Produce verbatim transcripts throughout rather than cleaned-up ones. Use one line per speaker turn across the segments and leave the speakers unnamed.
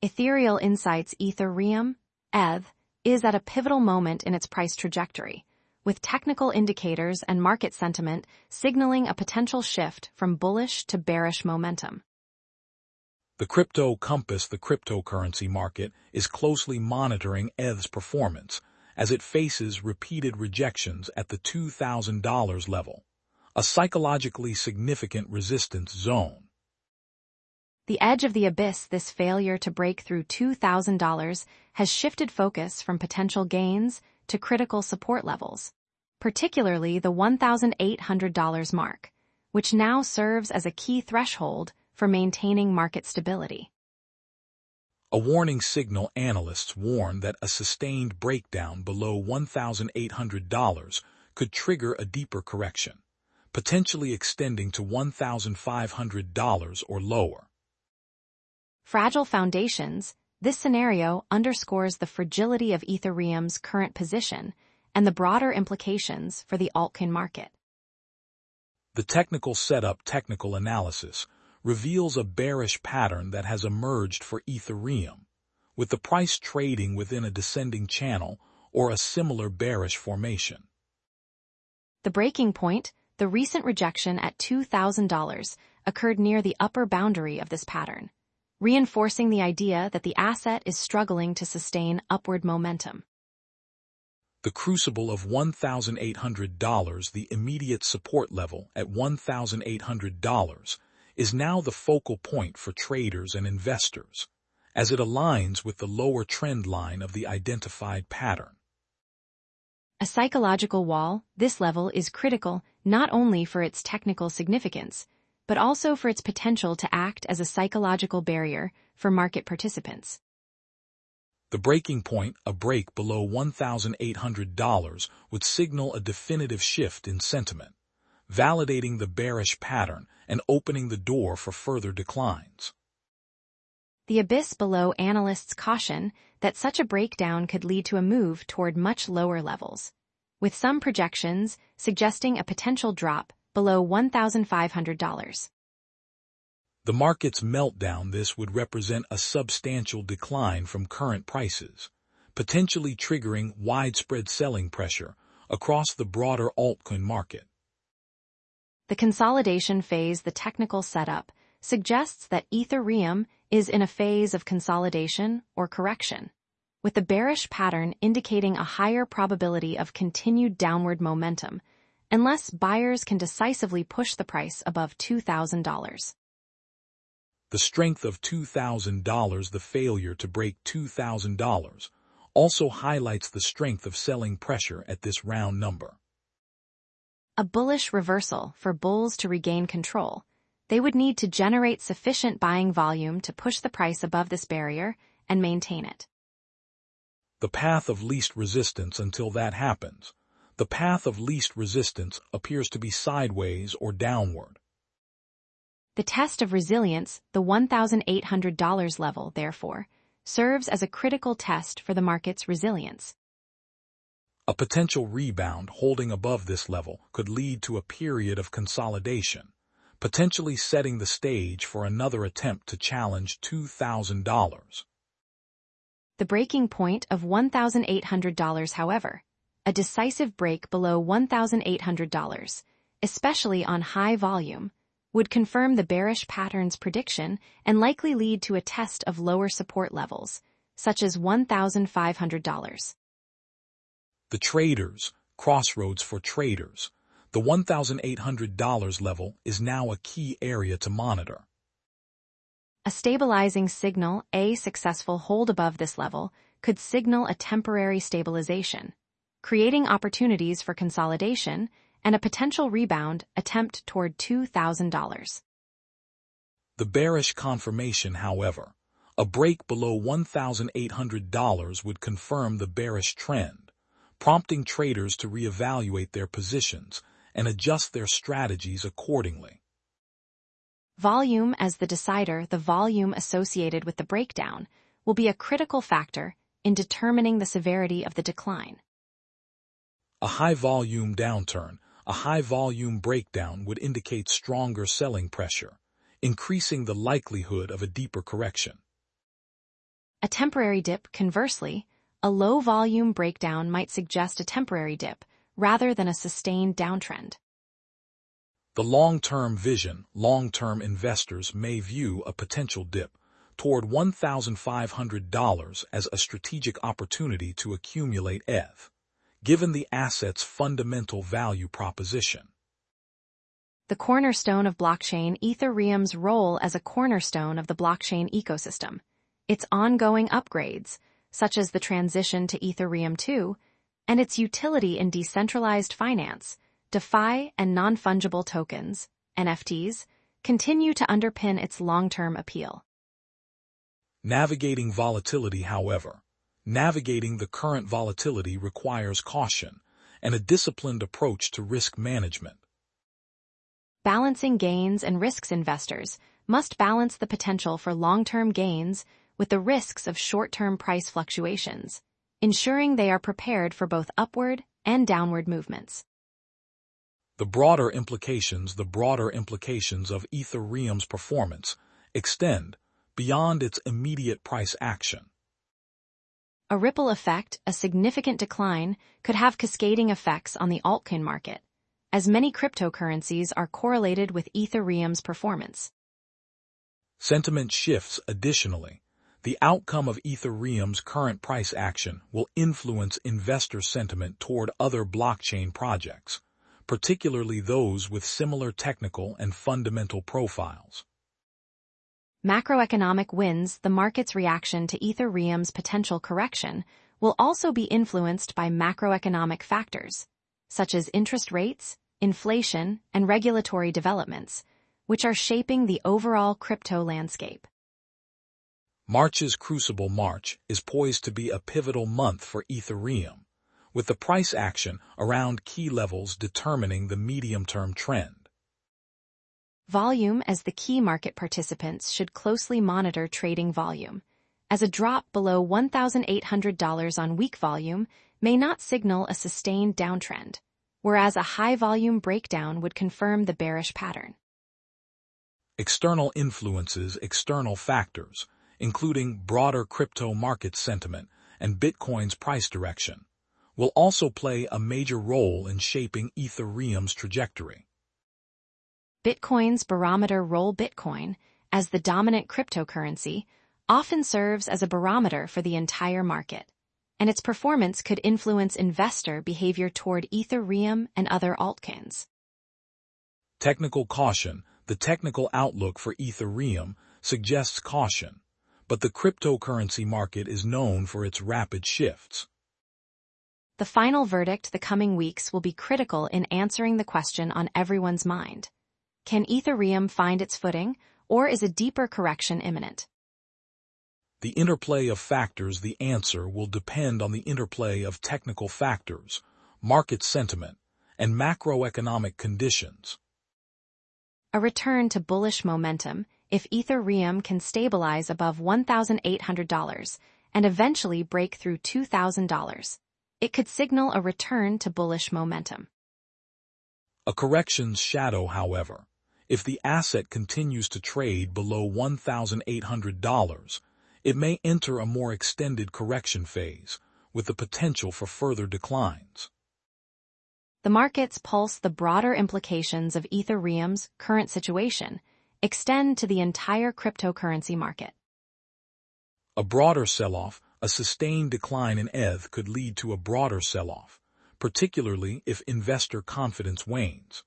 Ethereal Insights Ethereum, E T H, is at a pivotal moment in its price trajectory, with technical indicators and market sentiment signaling a potential shift from bullish to bearish momentum.
The Crypto Compass, the cryptocurrency market, is closely monitoring E T H's performance as it faces repeated rejections at the two thousand dollars level, a psychologically significant resistance zone.
The edge of the abyss, this failure to break through two thousand dollars has shifted focus from potential gains to critical support levels, particularly the one thousand eight hundred dollars mark, which now serves as a key threshold for maintaining market stability.
A warning signal: analysts warn that a sustained breakdown below one thousand eight hundred dollars could trigger a deeper correction, potentially extending to one thousand five hundred dollars or lower.
Fragile foundations, this scenario underscores the fragility of Ethereum's current position and the broader implications for the altcoin market.
The technical setup, technical analysis, reveals a bearish pattern that has emerged for Ethereum, with the price trading within a descending channel or a similar bearish formation.
The breaking point, the recent rejection at two thousand dollars, occurred near the upper boundary of this pattern, reinforcing the idea that the asset is struggling to sustain upward momentum.
The crucible of one thousand eight hundred dollars, the immediate support level at one thousand eight hundred dollars, is now the focal point for traders and investors, as it aligns with the lower trend line of the identified pattern.
A psychological wall, this level is critical not only for its technical significance, but also for its potential to act as a psychological barrier for market participants.
The breaking point, a break below one thousand eight hundred dollars, would signal a definitive shift in sentiment, validating the bearish pattern and opening the door for further declines.
The abyss below, analysts caution that such a breakdown could lead to a move toward much lower levels, with some projections suggesting a potential drop below one thousand five hundred dollars.
The market's meltdown, this would represent a substantial decline from current prices, potentially triggering widespread selling pressure across the broader altcoin market.
The consolidation phase, the technical setup, suggests that Ethereum is in a phase of consolidation or correction, with the bearish pattern indicating a higher probability of continued downward momentum unless buyers can decisively push the price above two thousand dollars.
The strength of two thousand dollars, the failure to break two thousand dollars, also highlights the strength of selling pressure at this round number.
A bullish reversal for bulls to regain control. They would need to generate sufficient buying volume to push the price above this barrier and maintain it.
The path of least resistance. Until that happens, the path of least resistance appears to be sideways or downward.
The test of resilience, the one thousand eight hundred dollars level, therefore, serves as a critical test for the market's resilience.
A potential rebound holding above this level could lead to a period of consolidation, potentially setting the stage for another attempt to challenge two thousand dollars.
The breaking point of one thousand eight hundred dollars, however, a decisive break below one thousand eight hundred dollars, especially on high volume, would confirm the bearish pattern's prediction and likely lead to a test of lower support levels, such as one thousand five hundred dollars.
The traders, crossroads for traders, the one thousand eight hundred dollars level is now a key area to monitor.
A stabilizing signal, a successful hold above this level, could signal a temporary stabilization, creating opportunities for consolidation and a potential rebound attempt toward two thousand dollars.
The bearish confirmation, however, a break below one thousand eight hundred dollars would confirm the bearish trend, prompting traders to reevaluate their positions and adjust their strategies accordingly.
Volume as the decider, the volume associated with the breakdown will be a critical factor in determining the severity of the decline.
A high-volume downturn, a high-volume breakdown would indicate stronger selling pressure, increasing the likelihood of a deeper correction.
a temporary dip. Conversely, a low-volume breakdown might suggest a temporary dip rather than a sustained downtrend.
The long-term vision, long-term investors may view a potential dip toward one thousand five hundred dollars as a strategic opportunity to accumulate E T H, given the asset's fundamental value proposition.
The cornerstone of blockchain. Ethereum's role as a cornerstone of the blockchain ecosystem. Its ongoing upgrades, such as the transition to Ethereum two, and its utility in decentralized finance, DeFi and non-fungible tokens, N F Ts, continue to underpin its long-term appeal.
Navigating volatility. However, navigating the current volatility requires caution and a disciplined approach to risk management.
Balancing gains and risks. Investors must balance the potential for long-term gains with the risks of short-term price fluctuations, ensuring they are prepared for both upward and downward movements.
The broader implications, the broader implications of Ethereum's performance extend beyond its immediate price action.
A ripple effect, a significant decline, could have cascading effects on the altcoin market, as many cryptocurrencies are correlated with Ethereum's performance.
Sentiment shifts. Additionally, the outcome of Ethereum's current price action will influence investor sentiment toward other blockchain projects, particularly those with similar technical and fundamental profiles.
Macroeconomic winds. The market's reaction to Ethereum's potential correction will also be influenced by macroeconomic factors, such as interest rates, inflation, and regulatory developments, which are shaping the overall crypto landscape.
March's Crucible. March is poised to be a pivotal month for Ethereum, with the price action around key levels determining the medium-term trend.
Volume. As the key market participants should closely monitor trading volume, as a drop below one thousand eight hundred dollars on week volume may not signal a sustained downtrend, whereas a high-volume breakdown would confirm the bearish pattern.
External influences. External factors, including broader crypto market sentiment and Bitcoin's price direction, will also play a major role in shaping Ethereum's trajectory.
Bitcoin's barometer role. Bitcoin, as the dominant cryptocurrency, often serves as a barometer for the entire market, and its performance could influence investor behavior toward Ethereum and other altcoins.
Technical caution. The technical outlook for Ethereum suggests caution, but the cryptocurrency market is known for its rapid shifts.
The final verdict. The coming weeks will be critical in answering the question on everyone's mind. Can Ethereum find its footing, or is a deeper correction imminent?
The interplay of factors. The answer will depend on the interplay of technical factors, market sentiment, and macroeconomic conditions.
A return to bullish momentum if Ethereum can stabilize above one thousand eight hundred dollars and eventually break through two thousand dollars. It could signal a return to bullish momentum.
A correction's shadow. However, if the asset continues to trade below one thousand eight hundred dollars, it may enter a more extended correction phase, with the potential for further declines.
The markets pulse. The broader implications of Ethereum's current situation extend to the entire cryptocurrency market.
A broader sell-off, a sustained decline in E T H could lead to a broader sell-off, particularly if investor confidence wanes.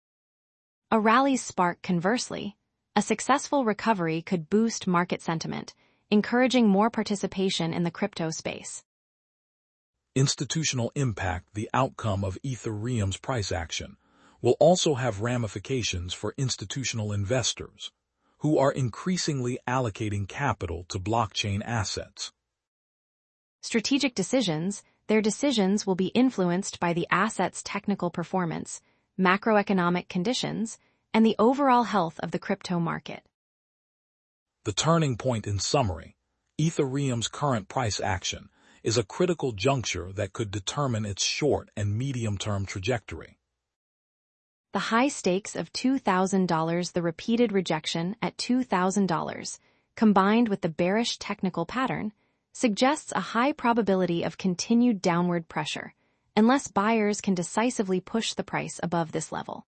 A rally's spark. Conversely, a successful recovery could boost market sentiment, encouraging more participation in the crypto space.
Institutional impact. The outcome of Ethereum's price action will also have ramifications for institutional investors, who are increasingly allocating capital to blockchain assets.
Strategic decisions. Their decisions will be influenced by the asset's technical performance, macroeconomic conditions, and the overall health of the crypto market.
The turning point. In summary, Ethereum's current price action is a critical juncture that could determine its short and medium-term trajectory.
The high stakes of two thousand dollars, the repeated rejection at two thousand dollars, combined with the bearish technical pattern, suggests a high probability of continued downward pressure, unless buyers can decisively push the price above this level.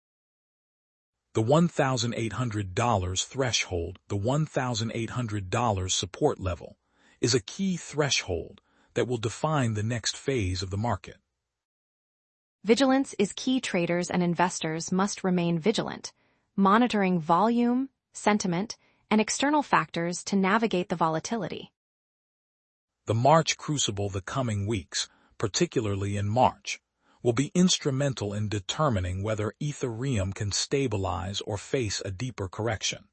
The one thousand eight hundred dollars threshold, the one thousand eight hundred dollars support level, is a key threshold that will define the next phase of the market.
Vigilance is key. Traders and investors must remain vigilant, monitoring volume, sentiment, and external factors to navigate the volatility.
The March crucible, the coming weeks, particularly in March, will be instrumental in determining whether Ethereum can stabilize or face a deeper correction.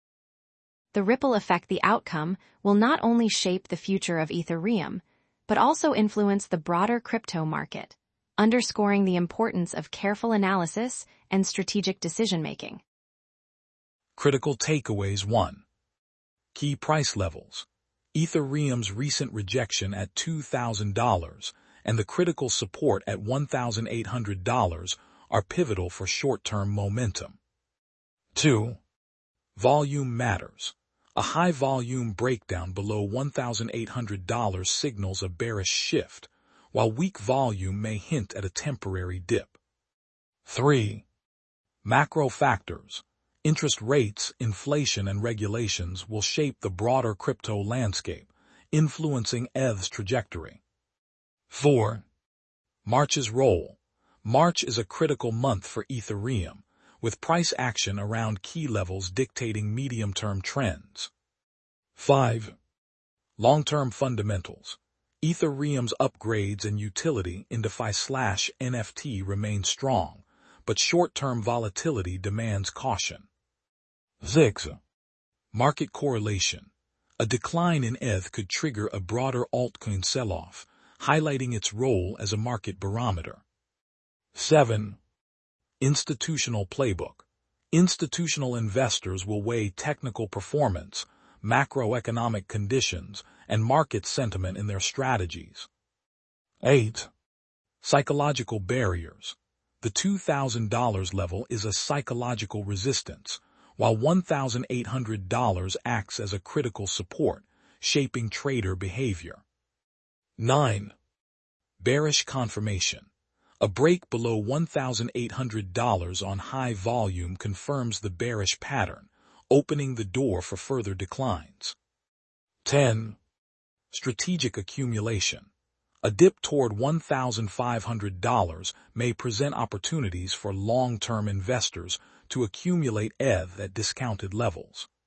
The ripple effect, the outcome, will not only shape the future of Ethereum, but also influence the broader crypto market, underscoring the importance of careful analysis and strategic decision-making.
Critical takeaways. one. Key price levels. Ethereum's recent rejection at two thousand dollars and the critical support at one thousand eight hundred dollars are pivotal for short-term momentum. two. Volume matters. A high-volume breakdown below one thousand eight hundred dollars signals a bearish shift, while weak volume may hint at a temporary dip. three. Macro factors. Interest rates, inflation, and regulations will shape the broader crypto landscape, influencing E T H's trajectory. four. March's role. March is a critical month for Ethereum, with price action around key levels dictating medium-term trends. five. Long-term fundamentals. Ethereum's upgrades and utility in DeFi slash N F T remain strong, but short-term volatility demands caution. six. Market correlation. A decline in E T H could trigger a broader altcoin sell-off, highlighting its role as a market barometer. seven. Institutional playbook. Institutional investors will weigh technical performance, macroeconomic conditions, and market sentiment in their strategies. eight. Psychological barriers. The two thousand dollars level is a psychological resistance, while one thousand eight hundred dollars acts as a critical support, shaping trader behavior. nine. Bearish confirmation. A break below one thousand eight hundred dollars on high volume confirms the bearish pattern, opening the door for further declines. ten. Strategic accumulation. A dip toward one thousand five hundred dollars may present opportunities for long-term investors to accumulate E T H at discounted levels.